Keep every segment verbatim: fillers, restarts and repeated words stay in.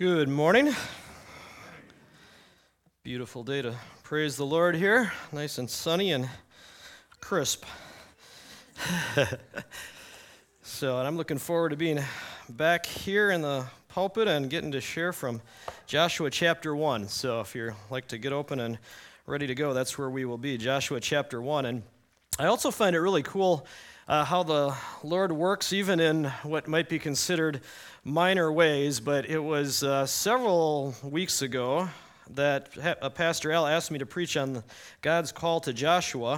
Good morning. Beautiful day to praise the Lord here. Nice and sunny and crisp. So, and I'm looking forward to being back here in the pulpit and getting to share from Joshua chapter one. So if you'd like to get open and ready to go, that's where we will be, Joshua chapter one. And I also find it really cool uh, how the Lord works even in what might be considered minor ways, but it was uh, several weeks ago that uh, Pastor Al asked me to preach on God's call to Joshua,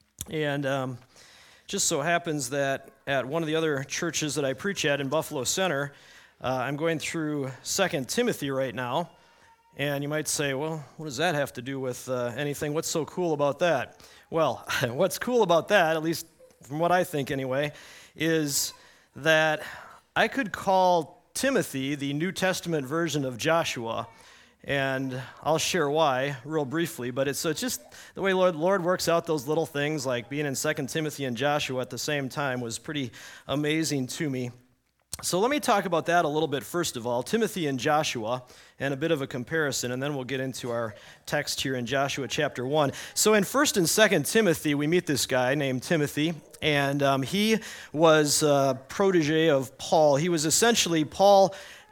and um, just so happens that at one of the other churches that I preach at in Buffalo Center, uh, I'm going through Second Timothy right now, and you might say, well, what does that have to do with uh, anything? What's so cool about that? Well, what's cool about that, at least from what I think anyway, is that I could call Timothy the New Testament version of Joshua, and I'll share why real briefly, but it's, so it's just the way Lord, Lord works out those little things, like being in Second Timothy and Joshua at the same time was pretty amazing to me. So let me talk about that a little bit first of all, Timothy and Joshua, and a bit of a comparison, and then we'll get into our text here in Joshua chapter one. So in First and Second Timothy, we meet this guy named Timothy, and um, he was a protege of Paul. He was essentially, Paul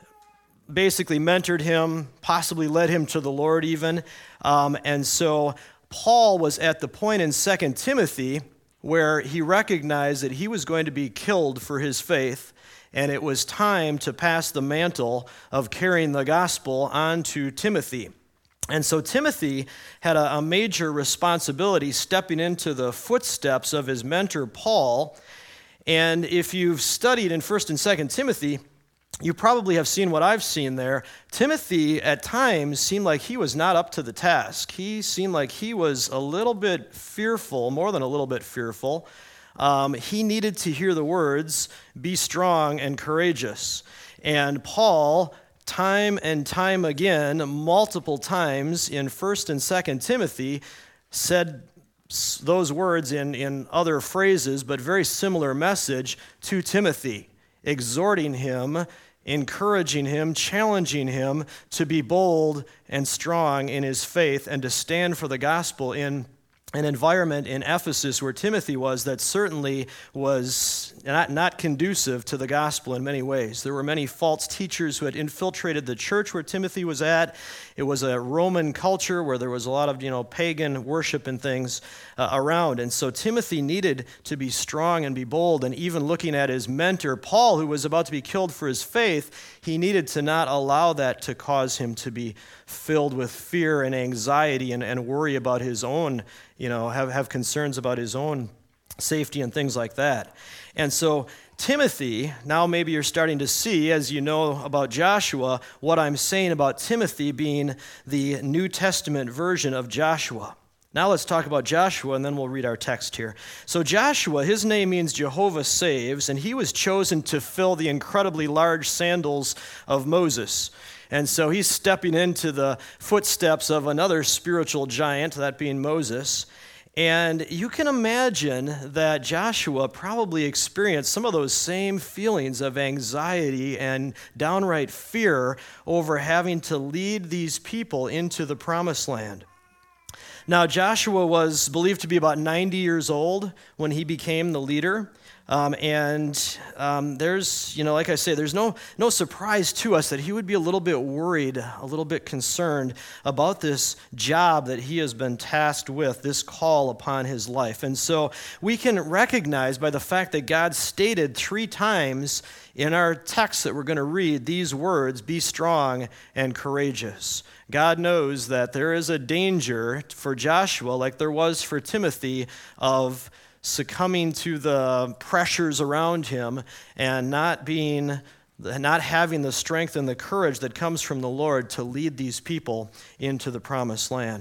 basically mentored him, possibly led him to the Lord even, um, and so Paul was at the point in Second Timothy where he recognized that he was going to be killed for his faith, and it was time to pass the mantle of carrying the gospel on to Timothy. And so Timothy had a, a major responsibility stepping into the footsteps of his mentor, Paul. And if you've studied in First and Second Timothy, you probably have seen what I've seen there. Timothy, at times, seemed like he was not up to the task. He seemed like he was a little bit fearful, more than a little bit fearful. Um, he needed to hear the words, "Be strong and courageous." And Paul, time and time again, multiple times in First and Second Timothy, said those words in, in other phrases, but very similar message to Timothy, exhorting him, encouraging him, challenging him to be bold and strong in his faith and to stand for the gospel in an environment in Ephesus where Timothy was that certainly was not, not conducive to the gospel in many ways. There were many false teachers who had infiltrated the church where Timothy was at. It was a Roman culture where there was a lot of, you know, pagan worship and things uh, around. And so Timothy needed to be strong and be bold. And even looking at his mentor, Paul, who was about to be killed for his faith, he needed to not allow that to cause him to be filled with fear and anxiety and, and worry about his own, you know, have, have concerns about his own safety and things like that. And so Timothy, now maybe you're starting to see, as you know about Joshua, what I'm saying about Timothy being the New Testament version of Joshua. Now let's talk about Joshua, and then we'll read our text here. So Joshua, his name means Jehovah saves, and he was chosen to fill the incredibly large sandals of Moses. And so he's stepping into the footsteps of another spiritual giant, that being Moses. And you can imagine that Joshua probably experienced some of those same feelings of anxiety and downright fear over having to lead these people into the promised land. Now, Joshua was believed to be about ninety years old when he became the leader. Um, and um, there's, you know, like I say, there's no no surprise to us that he would be a little bit worried, a little bit concerned about this job that he has been tasked with, this call upon his life. And so we can recognize by the fact that God stated three times in our text that we're going to read these words, "Be strong and courageous." God knows that there is a danger for Joshua, like there was for Timothy, of succumbing to the pressures around him and not being, not having the strength and the courage that comes from the Lord to lead these people into the promised land.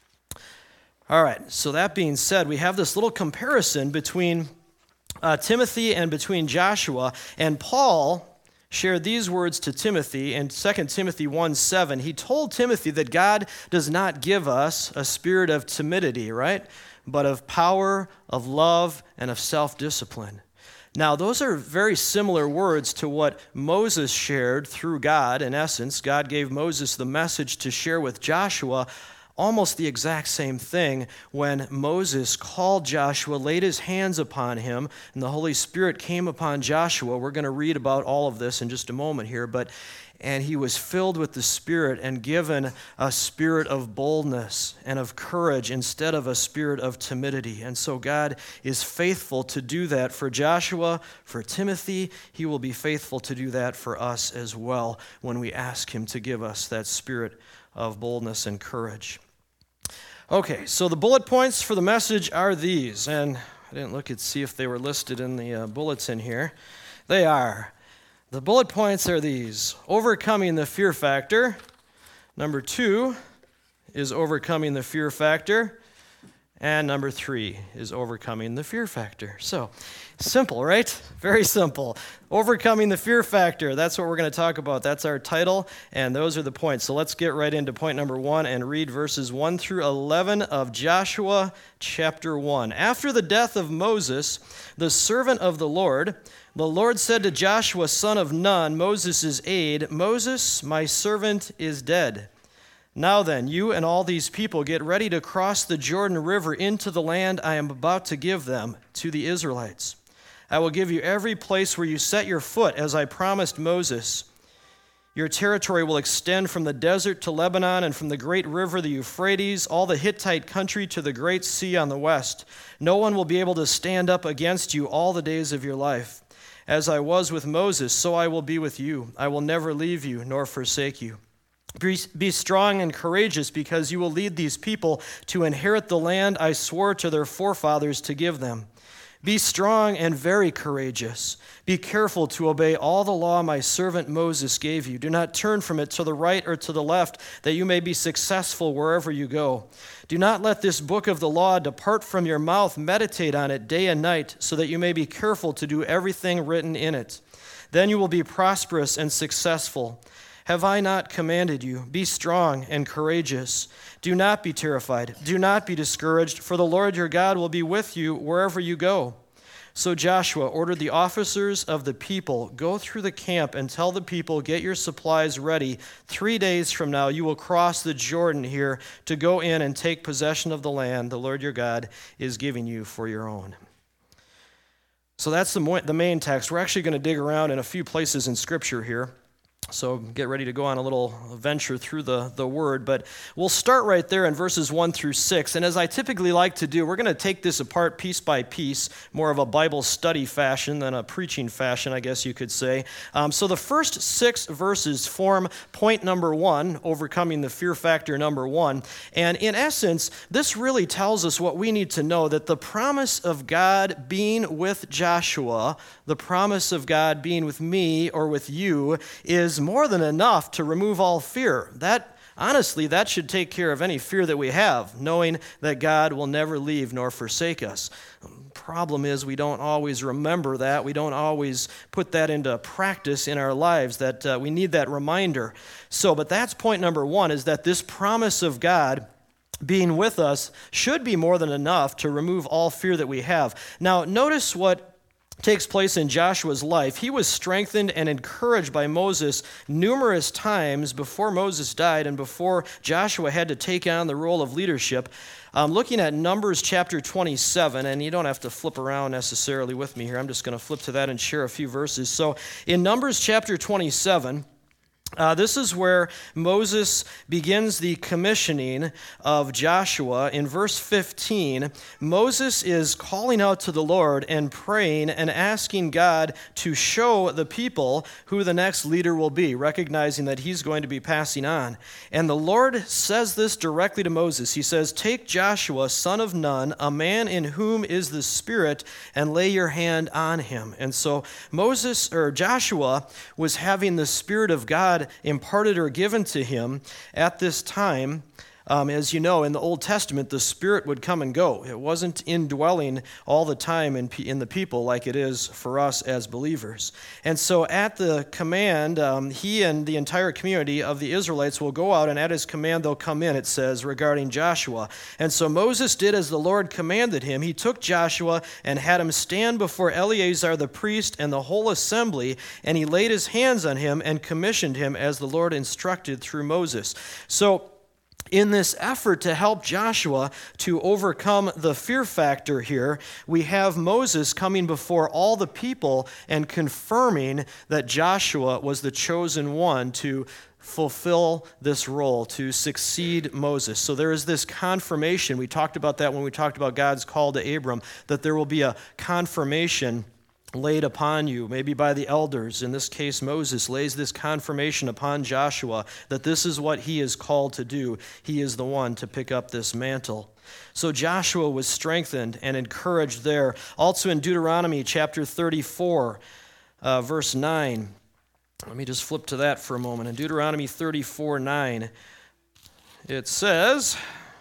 All right, so that being said, we have this little comparison between uh, Timothy and between Joshua, and Paul shared these words to Timothy in Second Timothy one seven. He told Timothy that God does not give us a spirit of timidity, right? But of power, of love, and of self-discipline. Now, those are very similar words to what Moses shared through God. In essence, God gave Moses the message to share with Joshua, almost the exact same thing when Moses called Joshua, laid his hands upon him, and the Holy Spirit came upon Joshua. We're going to read about all of this in just a moment here, but and he was filled with the Spirit and given a spirit of boldness and of courage instead of a spirit of timidity. And so God is faithful to do that for Joshua, for Timothy. He will be faithful to do that for us as well when we ask him to give us that spirit of boldness and courage. Okay, so the bullet points for the message are these, and I didn't look and see if they were listed in the uh, bulletin here. They are. The bullet points are these: overcoming the fear factor. Number two is overcoming the fear factor. And number three is overcoming the fear factor. So, simple, right? Very simple. Overcoming the fear factor. That's what we're going to talk about. That's our title, and those are the points. So let's get right into point number one and read verses one through eleven of Joshua chapter one. After the death of Moses, the servant of the Lord, the Lord said to Joshua, son of Nun, Moses' aide, Moses, my servant, is dead. Now then, you and all these people get ready to cross the Jordan River into the land I am about to give them, to the Israelites. I will give you every place where you set your foot, as I promised Moses. Your territory will extend from the desert to Lebanon and from the great river, the Euphrates, all the Hittite country to the great sea on the west. No one will be able to stand up against you all the days of your life. As I was with Moses, so I will be with you. I will never leave you nor forsake you. Be strong and courageous, because you will lead these people to inherit the land I swore to their forefathers to give them. Be strong and very courageous. Be careful to obey all the law my servant Moses gave you. Do not turn from it to the right or to the left, that you may be successful wherever you go. Do not let this book of the law depart from your mouth. Meditate on it day and night, so that you may be careful to do everything written in it. Then you will be prosperous and successful. Have I not commanded you? Be strong and courageous. Do not be terrified. Do not be discouraged, for the Lord your God will be with you wherever you go. So Joshua ordered the officers of the people, go through the camp and tell the people, get your supplies ready. Three days from now you will cross the Jordan here to go in and take possession of the land the Lord your God is giving you for your own. So that's the, mo- the main text. We're actually going to dig around in a few places in Scripture here. So get ready to go on a little venture through the, the word. But we'll start right there in verses one through six. And as I typically like to do, we're going to take this apart piece by piece, more of a Bible study fashion than a preaching fashion, I guess you could say. Um, so the first six verses form point number one, overcoming the fear factor number one. And in essence, this really tells us what we need to know, that the promise of God being with Joshua, the promise of God being with me or with you, is more than enough to remove all fear. That, honestly, that should take care of any fear that we have, knowing that God will never leave nor forsake us. Problem is, we don't always remember that. We don't always put that into practice in our lives, that uh, we need that reminder. So, but that's point number one, is that this promise of God being with us should be more than enough to remove all fear that we have. Now, notice what takes place in Joshua's life. He was strengthened and encouraged by Moses numerous times before Moses died and before Joshua had to take on the role of leadership. Um, looking at Numbers chapter twenty-seven, and you don't have to flip around necessarily with me here. I'm just going to flip to that and share a few verses. So in Numbers chapter twenty-seven, Uh, this is where Moses begins the commissioning of Joshua. In verse fifteen, Moses is calling out to the Lord and praying and asking God to show the people who the next leader will be, recognizing that he's going to be passing on. And the Lord says this directly to Moses. He says, "Take Joshua, son of Nun, a man in whom is the Spirit, and lay your hand on him." And so Moses, or Joshua, was having the Spirit of God imparted or given to him at this time. Um, as you know, in the Old Testament, the Spirit would come and go. It wasn't indwelling all the time in, in the people like it is for us as believers. And so at the command, um, he and the entire community of the Israelites will go out, and at his command they'll come in, it says, regarding Joshua. And so Moses did as the Lord commanded him. He took Joshua and had him stand before Eleazar the priest and the whole assembly, and he laid his hands on him and commissioned him as the Lord instructed through Moses. So in this effort to help Joshua to overcome the fear factor here, we have Moses coming before all the people and confirming that Joshua was the chosen one to fulfill this role, to succeed Moses. So there is this confirmation. We talked about that when we talked about God's call to Abram, that there will be a confirmation laid upon you, maybe by the elders. In this case, Moses lays this confirmation upon Joshua that this is what he is called to do. He is the one to pick up this mantle. So Joshua was strengthened and encouraged there. Also in Deuteronomy chapter thirty-four, uh, verse nine. Let me just flip to that for a moment. In Deuteronomy thirty-four nine, it says,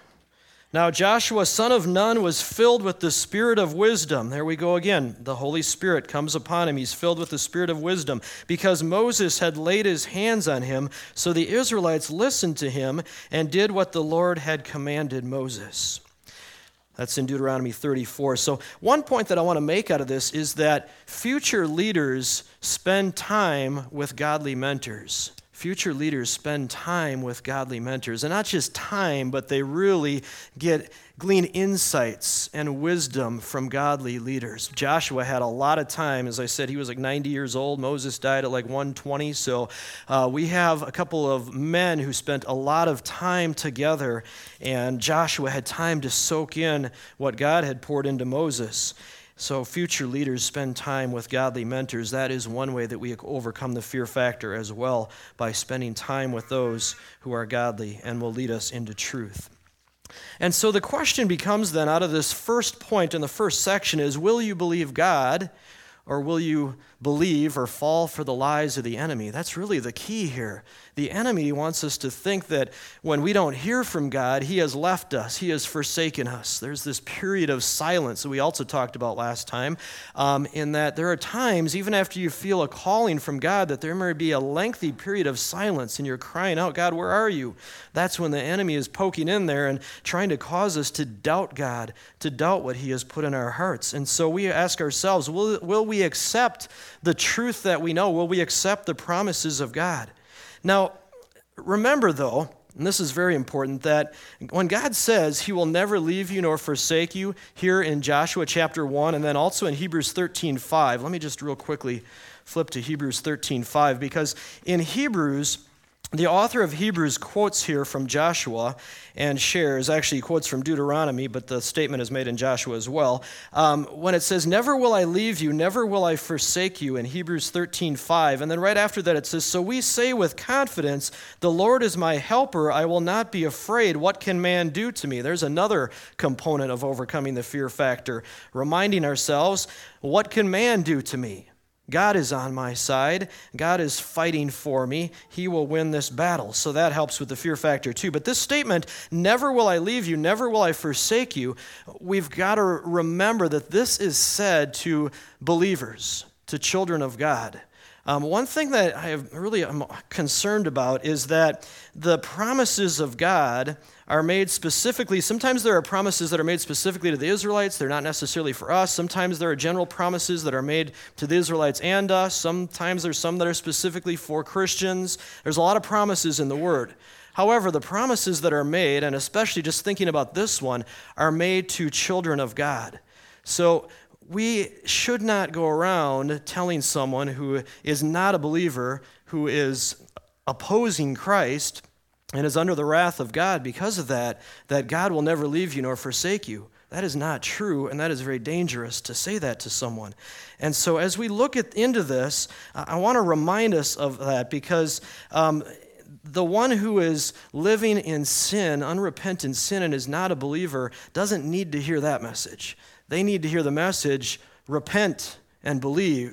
"Now Joshua, son of Nun, was filled with the spirit of wisdom." There we go again. The Holy Spirit comes upon him. He's filled with the spirit of wisdom because Moses had laid his hands on him. So the Israelites listened to him and did what the Lord had commanded Moses. That's in Deuteronomy thirty-four. So one point that I want to make out of this is that future leaders spend time with godly mentors. Future leaders spend time with godly mentors. And not just time, but they really get glean insights and wisdom from godly leaders. Joshua had a lot of time. As I said, he was like ninety years old. Moses died at like one twenty. So uh, we have a couple of men who spent a lot of time together, and Joshua had time to soak in what God had poured into Moses. So future leaders spend time with godly mentors. That is one way that we overcome the fear factor as well, by spending time with those who are godly and will lead us into truth. And so the question becomes then, out of this first point in the first section, is will you believe God, or will you believe or fall for the lies of the enemy? That's really the key here. The enemy wants us to think that when we don't hear from God, he has left us, he has forsaken us. There's this period of silence that we also talked about last time, um, in that there are times, even after you feel a calling from God, that there may be a lengthy period of silence and you're crying out, "God, where are you?" That's when the enemy is poking in there and trying to cause us to doubt God, to doubt what he has put in our hearts. And so we ask ourselves, will, will we accept the truth that we know? Will we accept the promises of God? Now, remember though, and this is very important, that when God says he will never leave you nor forsake you, here in Joshua chapter one, and then also in Hebrews thirteen five, let me just real quickly flip to Hebrews thirteen five, because in Hebrews, the author of Hebrews quotes here from Joshua and shares, actually he quotes from Deuteronomy, but the statement is made in Joshua as well. Um, when it says, "Never will I leave you, never will I forsake you," in Hebrews thirteen five. And then right after that it says, "So we say with confidence, the Lord is my helper, I will not be afraid. What can man do to me?" There's another component of overcoming the fear factor, reminding ourselves, what can man do to me? God is on my side. God is fighting for me. He will win this battle. So that helps with the fear factor too. But this statement, "Never will I leave you, never will I forsake you," we've got to remember that this is said to believers, to children of God. Um, one thing that I really am concerned about is that the promises of God are made specifically. Sometimes there are promises that are made specifically to the Israelites. They're not necessarily for us. Sometimes there are general promises that are made to the Israelites and us. Sometimes there's some that are specifically for Christians. There's a lot of promises in the Word. However, the promises that are made, and especially just thinking about this one, are made to children of God. So we should not go around telling someone who is not a believer, who is opposing Christ and is under the wrath of God because of that, that God will never leave you nor forsake you. That is not true, and that is very dangerous to say that to someone. And so as we look at, into this, I want to remind us of that, because um, the one who is living in sin, unrepentant sin, and is not a believer doesn't need to hear that message. They need to hear the message, repent and believe.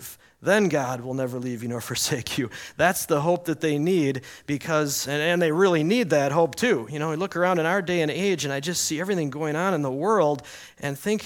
then God will never leave you nor forsake you. That's the hope that they need because, and, and they really need that hope too. You know, I look around in our day and age and I just see everything going on in the world and think,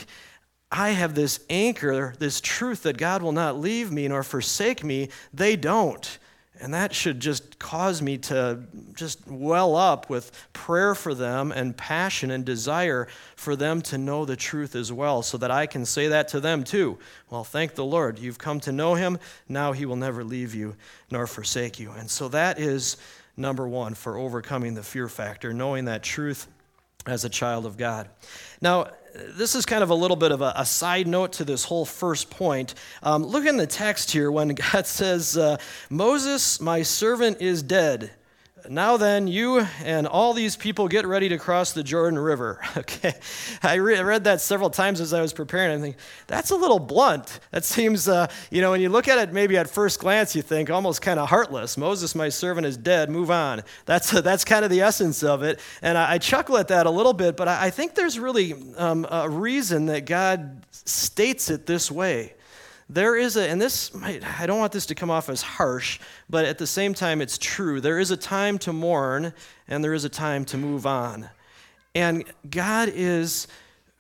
I have this anchor, this truth that God will not leave me nor forsake me. They don't. And that should just cause me to just well up with prayer for them and passion and desire for them to know the truth as well, so that I can say that to them too. Well, thank the Lord. You've come to know him. Now he will never leave you nor forsake you. And so that is number one for overcoming the fear factor, knowing that truth as a child of God. Now, this is kind of a little bit of a, a side note to this whole first point. Um, look in the text here when God says, uh, Moses, my servant, is dead. Now then, you and all these people get ready to cross the Jordan River. Okay, I re- read that several times as I was preparing. I think that's a little blunt. That seems, uh, you know, when you look at it, maybe at first glance, you think almost kind of heartless. Moses, my servant, is dead. Move on. That's uh, that's kind of the essence of it. And I, I chuckle at that a little bit, but I, I think there's really um, a reason that God states it this way. There is a, and this might, I don't want this to come off as harsh, but at the same time it's true. There is a time to mourn and there is a time to move on. And God is,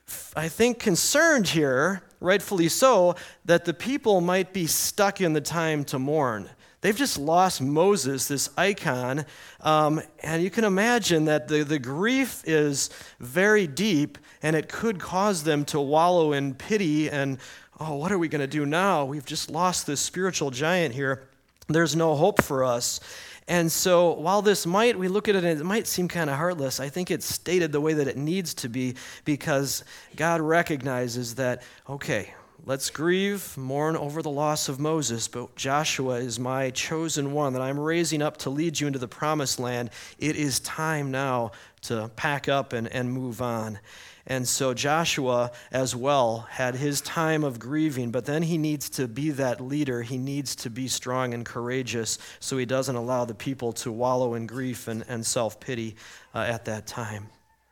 I think, concerned here, rightfully so, that the people might be stuck in the time to mourn. They've just lost Moses, this icon, um, and you can imagine that the, the grief is very deep, and it could cause them to wallow in pity and, oh, what are we going to do now? We've just lost this spiritual giant here. There's no hope for us. And so while this might, we look at it and it might seem kind of heartless, I think it's stated the way that it needs to be because God recognizes that, okay, let's grieve, mourn over the loss of Moses, but Joshua is my chosen one that I'm raising up to lead you into the promised land. It is time now to pack up and, and move on. And so Joshua as well had his time of grieving, but then he needs to be that leader. He needs to be strong and courageous so he doesn't allow the people to wallow in grief and, and self-pity uh, at that time.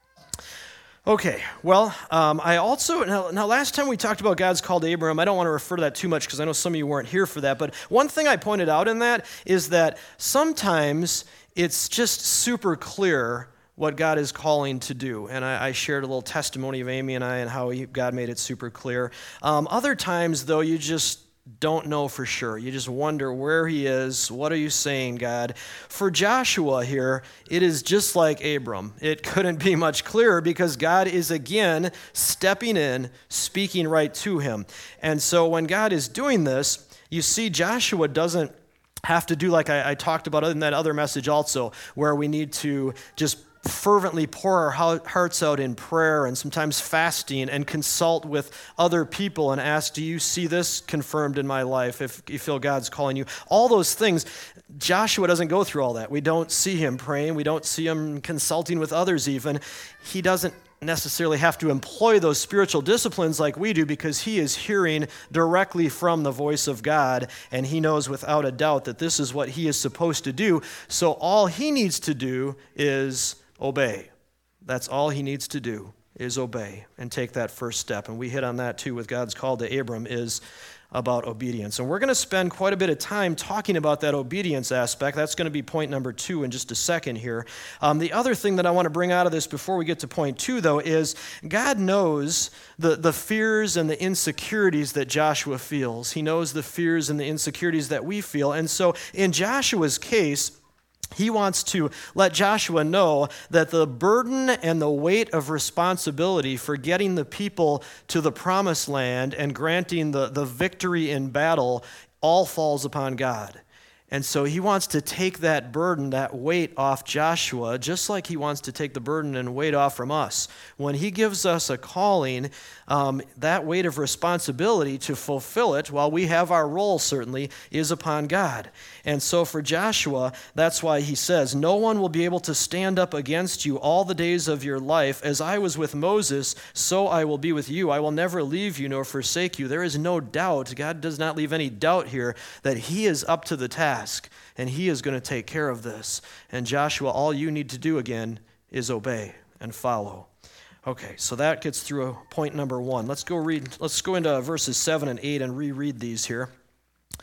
Okay, well, um, I also, now, now last time we talked about God's call to Abraham, I don't want to refer to that too much because I know some of you weren't here for that, but one thing I pointed out in that is that sometimes it's just super clear what God is calling to do. And I, I shared a little testimony of Amy and I and how he, God made it super clear. Um, other times, though, you just don't know for sure. You just wonder where he is. What are you saying, God? For Joshua here, it is just like Abram. It couldn't be much clearer because God is again stepping in, speaking right to him. And so when God is doing this, you see Joshua doesn't have to do like I, I talked about in that other message also, where we need to just fervently pour our hearts out in prayer and sometimes fasting and consult with other people and ask, do you see this confirmed in my life if you feel God's calling you? All those things, Joshua doesn't go through all that. We don't see him praying. We don't see him consulting with others even. He doesn't necessarily have to employ those spiritual disciplines like we do because he is hearing directly from the voice of God and he knows without a doubt that this is what he is supposed to do. So all he needs to do is obey. That's all he needs to do is obey and take that first step. And we hit on that too with God's call to Abram is about obedience. And we're going to spend quite a bit of time talking about that obedience aspect. That's going to be point number two in just a second here. Um, the other thing that I want to bring out of this before we get to point two, though, is God knows the, the fears and the insecurities that Joshua feels. He knows the fears and the insecurities that we feel. And so in Joshua's case, he wants to let Joshua know that the burden and the weight of responsibility for getting the people to the promised land and granting the, the victory in battle all falls upon God. And so he wants to take that burden, that weight off Joshua, just like he wants to take the burden and weight off from us. When he gives us a calling, um, that weight of responsibility to fulfill it, while we have our role certainly, is upon God. And so for Joshua, that's why he says, no one will be able to stand up against you all the days of your life. As I was with Moses, so I will be with you. I will never leave you nor forsake you. There is no doubt, God does not leave any doubt here, that he is up to the task, and he is going to take care of this. And Joshua, all you need to do again is obey and follow. Okay, so that gets through point number one. Let's go read. Let's go into verses seven and eight and reread these here.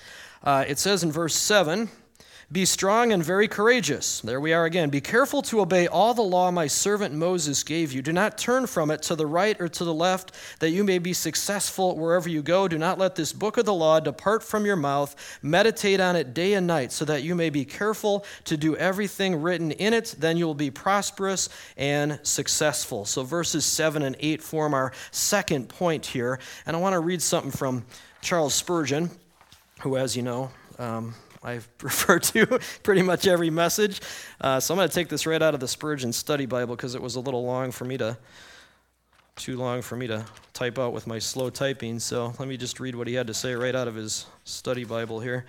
Uh, it says in verse seven, "Be strong and very courageous." There we are again. "Be careful to obey all the law my servant Moses gave you. Do not turn from it to the right or to the left, that you may be successful wherever you go. Do not let this book of the law depart from your mouth. Meditate on it day and night, so that you may be careful to do everything written in it. Then you will be prosperous and successful." So verses seven and eight form our second point here. And I want to read something from Charles Spurgeon, who, as you know, um, I've referred to pretty much every message. Uh, so I'm going to take this right out of the Spurgeon Study Bible because it was a little long for me to, too long for me to type out with my slow typing. So let me just read what he had to say right out of his study Bible here.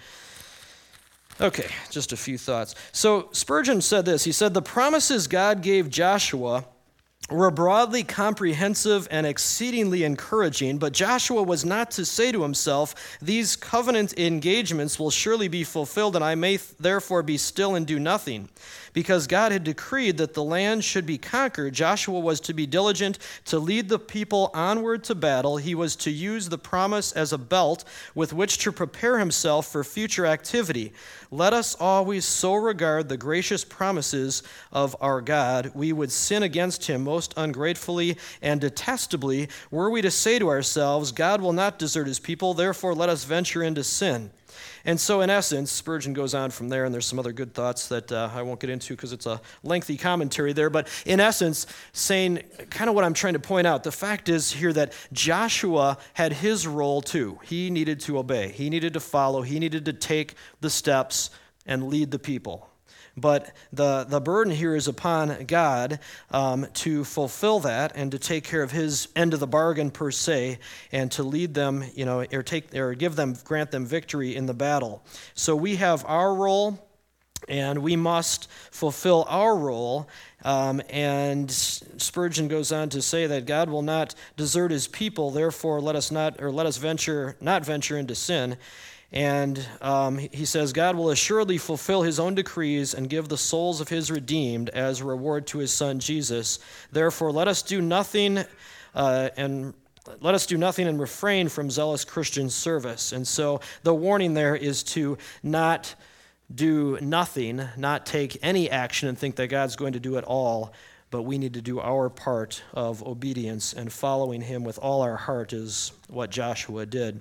Okay, just a few thoughts. So Spurgeon said this. He said, "The promises God gave Joshua were broadly comprehensive and exceedingly encouraging, but Joshua was not to say to himself, 'These covenant engagements will surely be fulfilled, and I may th- therefore be still and do nothing.' Because God had decreed that the land should be conquered, Joshua was to be diligent to lead the people onward to battle. He was to use the promise as a belt with which to prepare himself for future activity. Let us always so regard the gracious promises of our God. We would sin against him most ungratefully and detestably were we to say to ourselves, 'God will not desert his people, therefore let us venture into sin.'" And so in essence, Spurgeon goes on from there, and there's some other good thoughts that uh, I won't get into because it's a lengthy commentary there, but in essence, saying kind of what I'm trying to point out, the fact is here that Joshua had his role too. He needed to obey. He needed to follow. He needed to take the steps and lead the people. But the, the burden here is upon God um, to fulfill that and to take care of his end of the bargain per se, and to lead them, you know, or take or give them, grant them victory in the battle. So we have our role, and we must fulfill our role. Um, and Spurgeon goes on to say that God will not desert his people, therefore let us not, or let us venture not venture into sin. And um, he says, God will assuredly fulfill his own decrees and give the souls of his redeemed as a reward to his son Jesus. Therefore, let us do nothing uh, and let us do nothing and refrain from zealous Christian service. And so the warning there is to not do nothing, not take any action and think that God's going to do it all, but we need to do our part of obedience, and following him with all our heart is what Joshua did.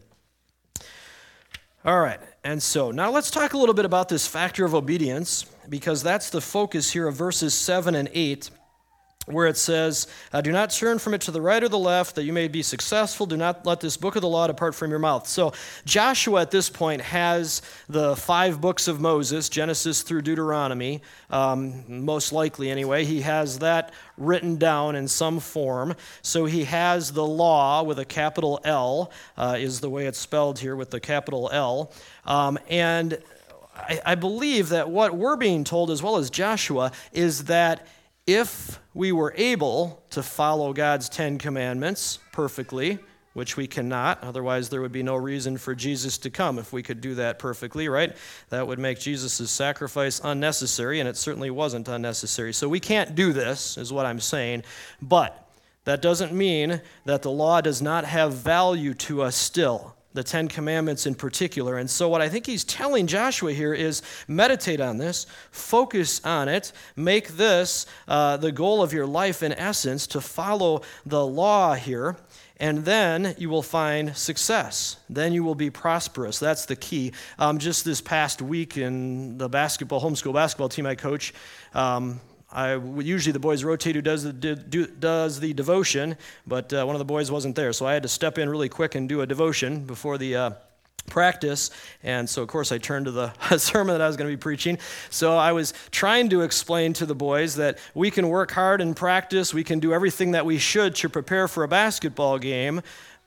All right, and so now let's talk a little bit about this factor of obedience, because that's the focus here of verses seven and eight, where it says, uh, "Do not turn from it to the right or the left, that you may be successful. Do not let this book of the law depart from your mouth." So Joshua at this point has the five books of Moses, Genesis through Deuteronomy, um, most likely anyway. He has that written down in some form. So he has the law with a capital L, uh, is the way it's spelled here with the capital L. Um, and I, I believe that what we're being told, as well as Joshua, is that if we were able to follow God's Ten Commandments perfectly, which we cannot, otherwise there would be no reason for Jesus to come if we could do that perfectly, right? That would make Jesus' sacrifice unnecessary, and it certainly wasn't unnecessary. So we can't do this, is what I'm saying, but that doesn't mean that the law does not have value to us still, the Ten Commandments in particular. And so what I think he's telling Joshua here is meditate on this, focus on it, make this uh, the goal of your life in essence, to follow the law here, and then you will find success. Then you will be prosperous. That's the key. Um, just this past week in the basketball, homeschool basketball team I coach, um, I usually the boys rotate who does the do, does the devotion, but uh, one of the boys wasn't there, so I had to step in really quick and do a devotion before the uh, practice. And so, of course, I turned to the sermon that I was going to be preaching. So I was trying to explain to the boys that we can work hard in practice, we can do everything that we should to prepare for a basketball game,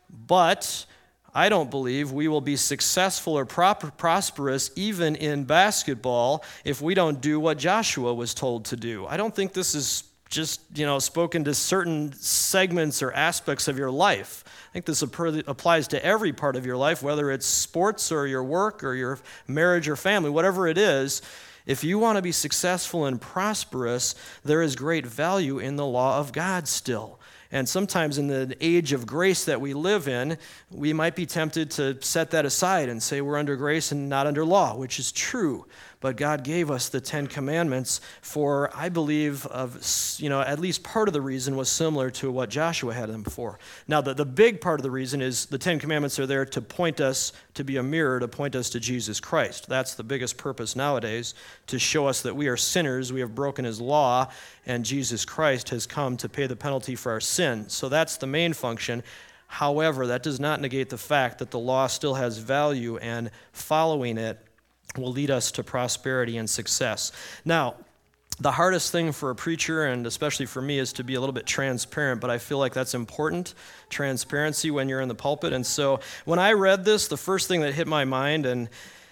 but I don't believe we will be successful or prop- prosperous even in basketball if we don't do what Joshua was told to do. I don't think this is just, you know, spoken to certain segments or aspects of your life. I think this applies to every part of your life, whether it's sports or your work or your marriage or family, whatever it is. If you want to be successful and prosperous, there is great value in the law of God still. And sometimes in the age of grace that we live in, we might be tempted to set that aside and say we're under grace and not under law, which is true. But God gave us the Ten Commandments for, I believe, of you know, at least part of the reason was similar to what Joshua had them for. Now, the, the big part of the reason is the Ten Commandments are there to point us, to be a mirror, to point us to Jesus Christ. That's the biggest purpose nowadays, to show us that we are sinners, we have broken his law, and Jesus Christ has come to pay the penalty for our sin. So that's the main function. However, that does not negate the fact that the law still has value, and following it will lead us to prosperity and success. Now, the hardest thing for a preacher, and especially for me, is to be a little bit transparent, but I feel like that's important, transparency when you're in the pulpit. And so when I read this, the first thing that hit my mind and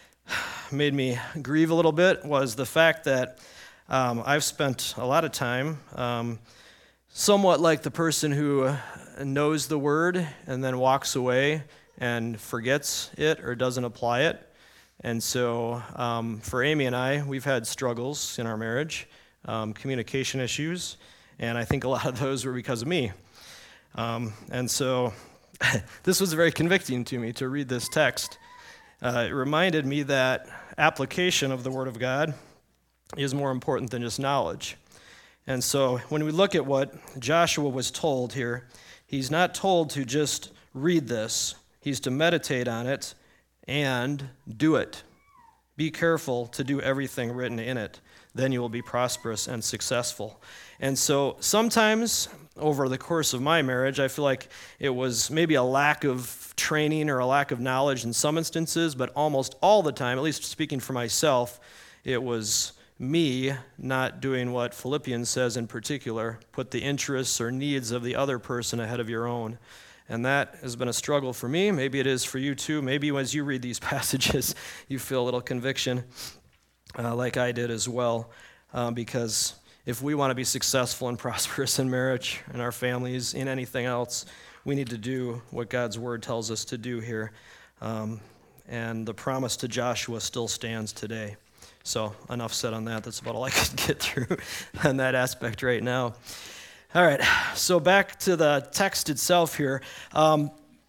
made me grieve a little bit was the fact that um, I've spent a lot of time um, somewhat like the person who knows the word and then walks away and forgets it or doesn't apply it. And so um, for Amy and I, we've had struggles in our marriage, um, communication issues, and I think a lot of those were because of me. Um, and so this was very convicting to me to read this text. Uh, it reminded me that application of the Word of God is more important than just knowledge. And so when we look at what Joshua was told here, he's not told to just read this. He's to meditate on it and do it. Be careful to do everything written in it. Then you will be prosperous and successful. And so sometimes over the course of my marriage, I feel like it was maybe a lack of training or a lack of knowledge in some instances, but almost all the time, at least speaking for myself, it was me not doing what Philippians says in particular, put the interests or needs of the other person ahead of your own. And that has been a struggle for me. Maybe it is for you too. Maybe as you read these passages, you feel a little conviction, uh, like I did as well. Uh, because if we want to be successful and prosperous in marriage, in our families, in anything else, we need to do what God's word tells us to do here. Um, and the promise to Joshua still stands today. So enough said on that. That's about all I can get through on that aspect right now. All right, so back to the text itself here. Um,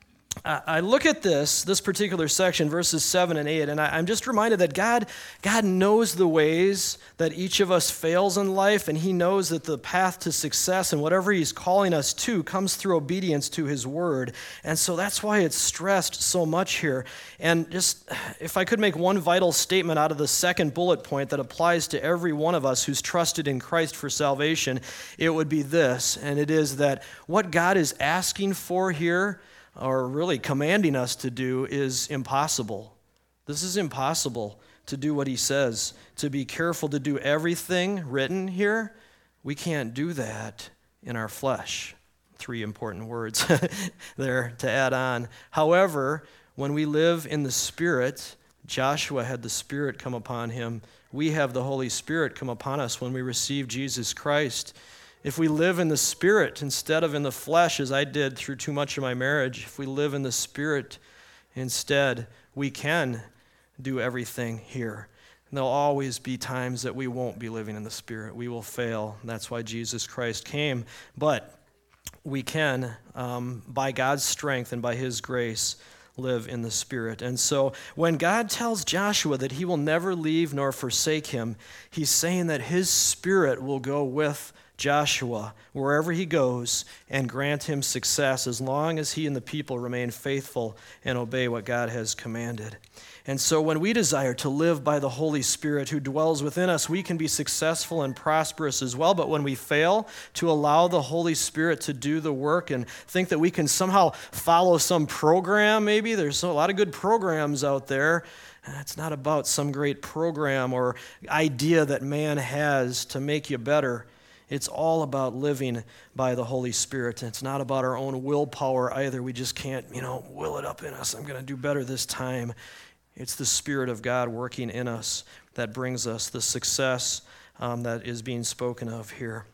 I look at this, this particular section, verses seven and eight, and I'm just reminded that God, God knows the ways that each of us fails in life, and he knows that the path to success and whatever he's calling us to comes through obedience to his word. And so that's why it's stressed so much here. And just, if I could make one vital statement out of the second bullet point that applies to every one of us who's trusted in Christ for salvation, it would be this, and it is that what God is asking for here, or really commanding us to do, is impossible. This is impossible to do what he says, to be careful to do everything written here. We can't do that in our flesh. Three important words there to add on. However, when we live in the Spirit, Joshua had the Spirit come upon him. We have the Holy Spirit come upon us when we receive Jesus Christ. If we live in the Spirit instead of in the flesh, as I did through too much of my marriage, if we live in the Spirit instead, we can do everything here. And there'll always be times that we won't be living in the Spirit. We will fail. That's why Jesus Christ came. But we can, um, by God's strength and by his grace, live in the Spirit. And so when God tells Joshua that he will never leave nor forsake him, he's saying that his Spirit will go with Joshua wherever he goes and grant him success as long as he and the people remain faithful and obey what God has commanded. And so when we desire to live by the Holy Spirit who dwells within us, we can be successful and prosperous as well. But when we fail to allow the Holy Spirit to do the work and think that we can somehow follow some program, maybe there's a lot of good programs out there. It's not about some great program or idea that man has to make you better. It's all about living by the Holy Spirit. And it's not about our own willpower either. We just can't, you know, will it up in us. I'm going to do better this time. It's the Spirit of God working in us that brings us the success um, that is being spoken of here.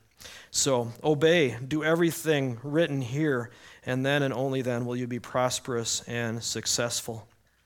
So obey, do everything written here, and then and only then will you be prosperous and successful.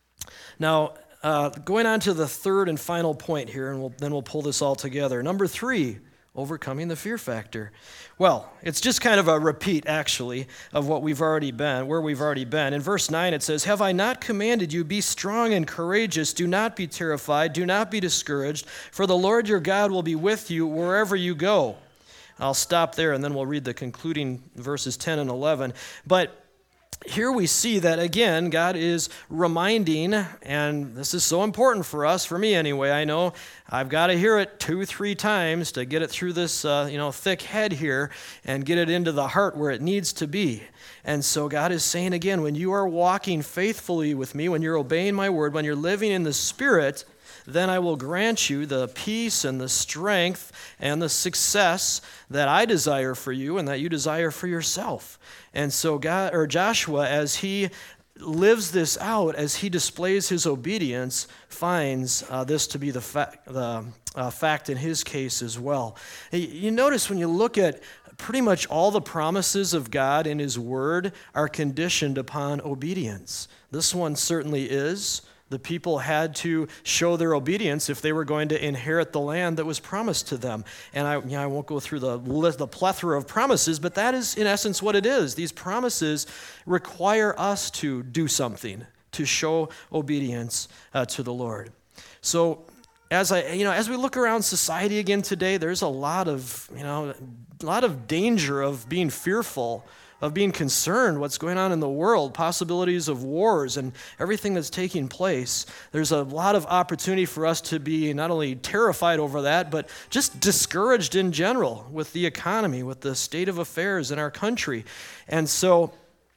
Now, uh, going on to the third and final point here, and we'll, then we'll pull this all together. Number three, overcoming the fear factor. Well, it's just kind of a repeat, actually, of what we've already been, where we've already been. In verse nine, it says, "Have I not commanded you, be strong and courageous, do not be terrified, do not be discouraged, for the Lord your God will be with you wherever you go." I'll stop there, and then we'll read the concluding verses ten and eleven. But here we see that, again, God is reminding, and this is so important for us, for me anyway, I know I've got to hear it two, three times to get it through this uh, you know, thick head here and get it into the heart where it needs to be. And so God is saying again, when you are walking faithfully with me, when you're obeying my word, when you're living in the Spirit, then I will grant you the peace and the strength and the success that I desire for you and that you desire for yourself. And so God, or Joshua, as he lives this out, as he displays his obedience, finds uh, this to be the, fa- the uh, fact in his case as well. You notice when you look at pretty much all the promises of God in his word are conditioned upon obedience. This one certainly is. The people had to show their obedience if they were going to inherit the land that was promised to them. And I, you know, I won't go through the list, the plethora of promises, but that is in essence what it is. These promises require us to do something, to show obedience uh, to the Lord. So as I, you know, as we look around society again today, there's a lot of, you know, a lot of danger of being fearful, of being concerned what's going on in the world, possibilities of wars and everything that's taking place. There's a lot of opportunity for us to be not only terrified over that, but just discouraged in general with the economy, with the state of affairs in our country. And so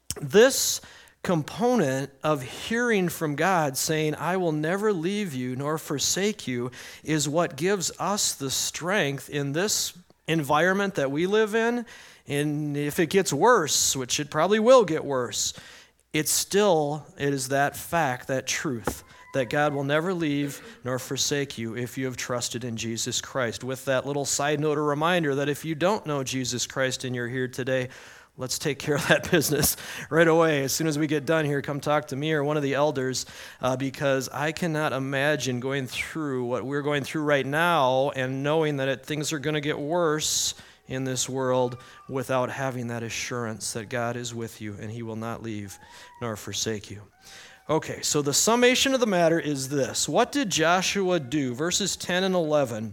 this component of hearing from God saying, "I will never leave you nor forsake you," is what gives us the strength in this environment that we live in. And if it gets worse, which it probably will get worse, it's still, it is that fact, that truth, that God will never leave nor forsake you if you have trusted in Jesus Christ. With that little side note, a reminder that if you don't know Jesus Christ and you're here today, let's take care of that business right away. As soon as we get done here, come talk to me or one of the elders, uh, because I cannot imagine going through what we're going through right now and knowing that it, things are going to get worse in this world without having that assurance that God is with you and he will not leave nor forsake you. Okay, so the summation of the matter is this. What did Joshua do? Verses ten and eleven.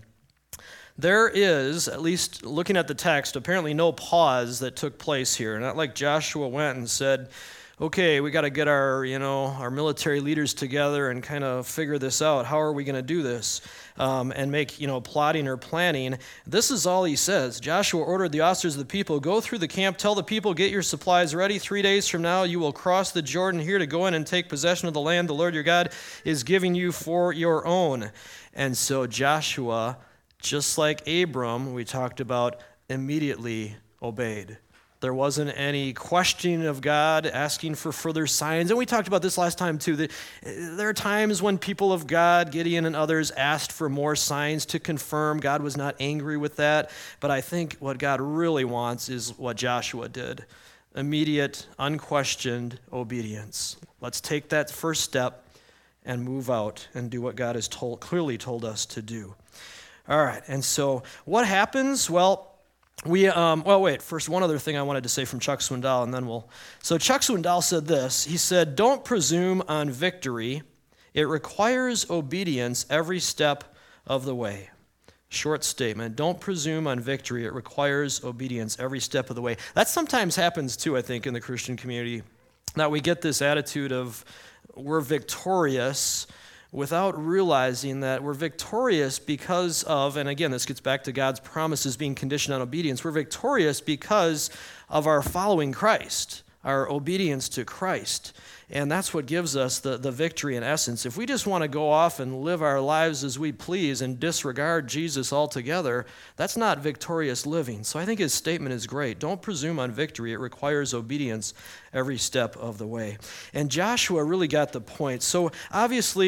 There is, at least looking at the text, apparently no pause that took place here. Not like Joshua went and said, okay, we got to get our, you know, our military leaders together and kind of figure this out. How are we going to do this? Um, and make, you know, plotting or planning. This is all he says. Joshua ordered the officers of the people, go through the camp, tell the people, get your supplies ready. Three days from now, you will cross the Jordan here to go in and take possession of the land the Lord your God is giving you for your own. And so Joshua, just like Abram, we talked about, immediately obeyed. There wasn't any questioning of God, asking for further signs. And we talked about this last time too, that there are times when people of God, Gideon and others, asked for more signs to confirm. God was not angry with that. But I think what God really wants is what Joshua did. Immediate, unquestioned obedience. Let's take that first step and move out and do what God has told, clearly told us to do. All right, and so what happens? Well, We, um, well, wait, first, one other thing I wanted to say from Chuck Swindoll, and then we'll, so Chuck Swindoll said this, he said, don't presume on victory, it requires obedience every step of the way. Short statement, don't presume on victory, it requires obedience every step of the way. That sometimes happens too, I think, in the Christian community, that we get this attitude of we're victorious, without realizing that we're victorious because of, and again, this gets back to God's promises being conditioned on obedience, we're victorious because of our following Christ, our obedience to Christ. And that's what gives us the, the victory in essence. If we just want to go off and live our lives as we please and disregard Jesus altogether, that's not victorious living. So I think his statement is great. Don't presume on victory. It requires obedience every step of the way. And Joshua really got the point. So obviously,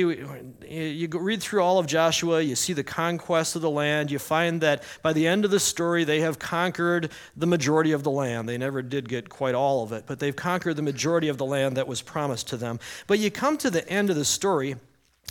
you read through all of Joshua, you see the conquest of the land, you find that by the end of the story, they have conquered the majority of the land. They never did get quite all of it, but they've conquered the majority of the land that was promised to them. But you come to the end of the story,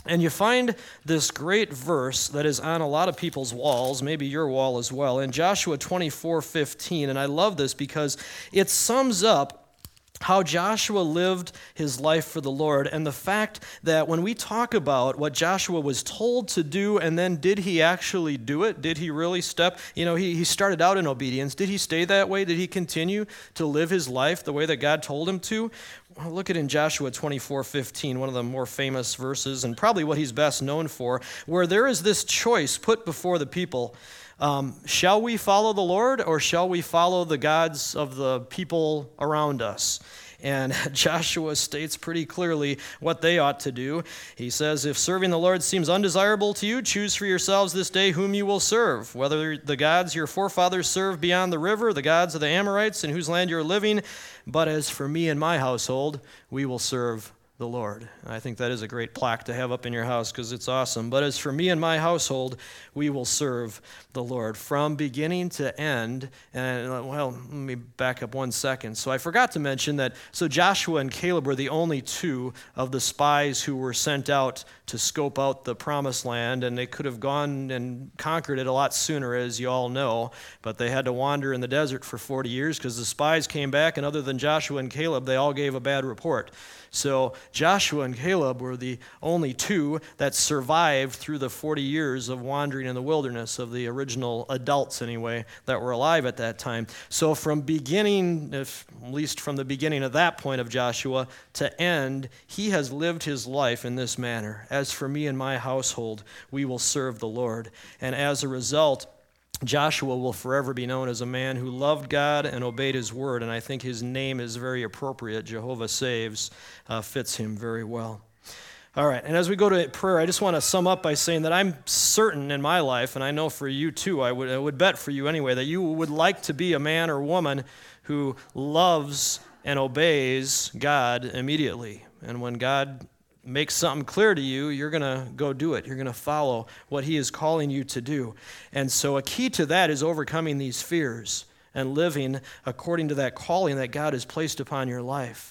And you find this great verse that is on a lot of people's walls, maybe your wall as well, in Joshua twenty-four fifteen. And I love this because it sums up how Joshua lived his life for the Lord, and the fact that when we talk about what Joshua was told to do, and then did he actually do it? Did he really step? You know, he, he started out in obedience. Did he stay that way? Did he continue to live his life the way that God told him to? Well, look at in Joshua twenty-four fifteen, one of the more famous verses, and probably what he's best known for, where there is this choice put before the people. Um, shall we follow the Lord, or shall we follow the gods of the people around us? And Joshua states pretty clearly what they ought to do. He says, if serving the Lord seems undesirable to you, choose for yourselves this day whom you will serve, whether the gods your forefathers served beyond the river, the gods of the Amorites in whose land you're living. But as for me and my household, we will serve the Lord. I think that is a great plaque to have up in your house because it's awesome. But as for me and my household, we will serve the Lord from beginning to end. And well, let me back up one second. So I forgot to mention that, so Joshua and Caleb were the only two of the spies who were sent out to scope out the promised land, and they could have gone and conquered it a lot sooner, as you all know, but they had to wander in the desert for forty years because the spies came back, and other than Joshua and Caleb, they all gave a bad report. So Joshua and Caleb were the only two that survived through the forty years of wandering in the wilderness, of the original adults anyway, that were alive at that time. So from beginning, if, at least from the beginning of that point of Joshua to end, he has lived his life in this manner. As for me and my household, we will serve the Lord. And as a result, Joshua will forever be known as a man who loved God and obeyed his word, and I think his name is very appropriate. Jehovah Saves uh, fits him very well. All right, and as we go to prayer, I just want to sum up by saying that I'm certain in my life, and I know for you too, I would, I would bet for you anyway, that you would like to be a man or woman who loves and obeys God immediately. And when God makes something clear to you, you're going to go do it. You're going to follow what he is calling you to do. And so a key to that is overcoming these fears and living according to that calling that God has placed upon your life.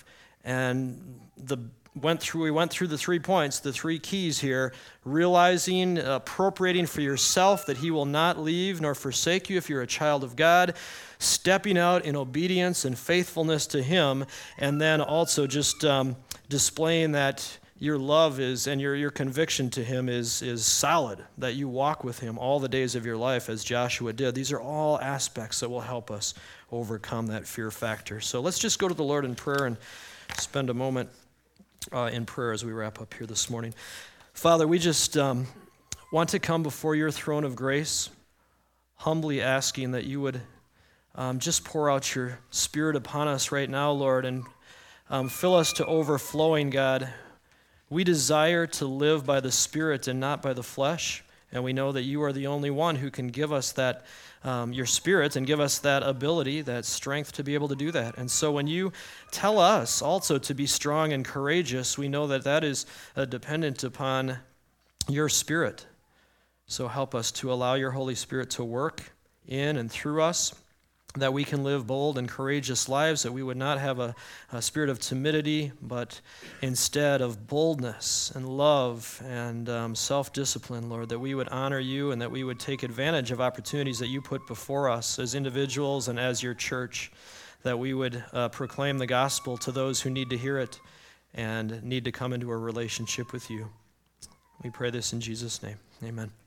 And the went through we went through the three points, the three keys here: realizing, appropriating for yourself that he will not leave nor forsake you if you're a child of God, stepping out in obedience and faithfulness to him, and then also just um, displaying that your love is, and your, your conviction to him is, is solid, that you walk with him all the days of your life as Joshua did. These are all aspects that will help us overcome that fear factor. So let's just go to the Lord in prayer and spend a moment uh, in prayer as we wrap up here this morning. Father, we just um, want to come before your throne of grace, humbly asking that you would um, just pour out your Spirit upon us right now, Lord, and um, fill us to overflowing, God. We desire to live by the Spirit and not by the flesh, and we know that you are the only one who can give us that, um, your Spirit, and give us that ability, that strength to be able to do that. And so when you tell us also to be strong and courageous, we know that that is uh, dependent upon your Spirit. So help us to allow your Holy Spirit to work in and through us, that we can live bold and courageous lives, that we would not have a, a spirit of timidity, but instead of boldness and love and um, self-discipline, Lord, that we would honor you and that we would take advantage of opportunities that you put before us as individuals and as your church, that we would uh, proclaim the gospel to those who need to hear it and need to come into a relationship with you. We pray this in Jesus' name. Amen.